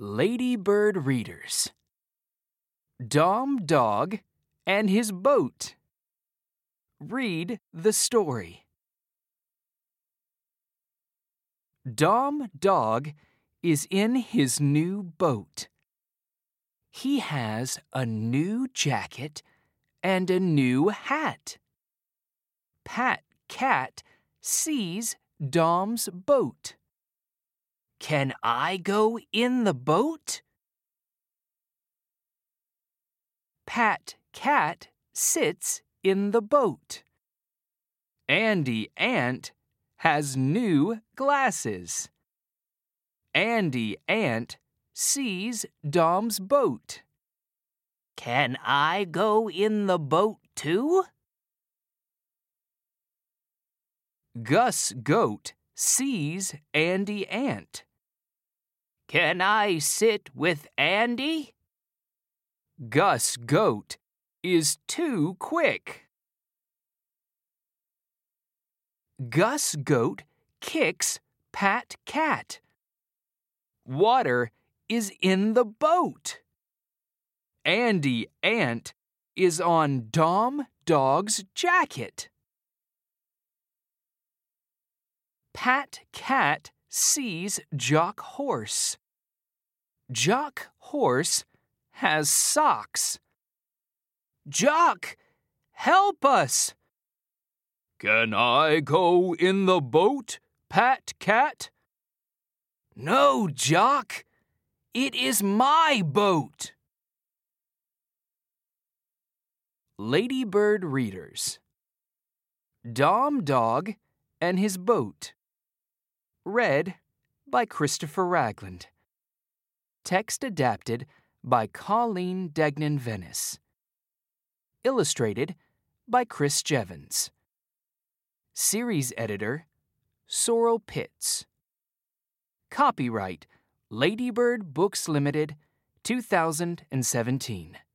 Ladybird Readers. Dom Dog and His Boat. Read the story. Dom Dog is in his new boat. He has a new jacket and a new hat. Pat Cat sees Dom's boat. Can I go in the boat? Pat Cat sits in the boat. Andy Ant has new glasses. Andy Ant sees Dom's boat. Can I go in the boat too? Gus Goat sees Andy Ant. Can I sit with Andy? Gus Goat is too quick. Gus Goat kicks Pat Cat. Water is in the boat. Andy Ant is on Dom Dog's jacket. Pat Cat sees Jock Horse. Jock Horse has socks. Jock, help us! Can I go in the boat, Pat Cat? No, Jock. It is my boat. Ladybird Readers. Dom Dog and His Boat. Read by Christopher Ragland. Text adapted by Colleen Degnan-Venice. Illustrated by Chris Jevons. Series editor, Sorrel Pitts. Copyright, Ladybird Books Limited, 2017.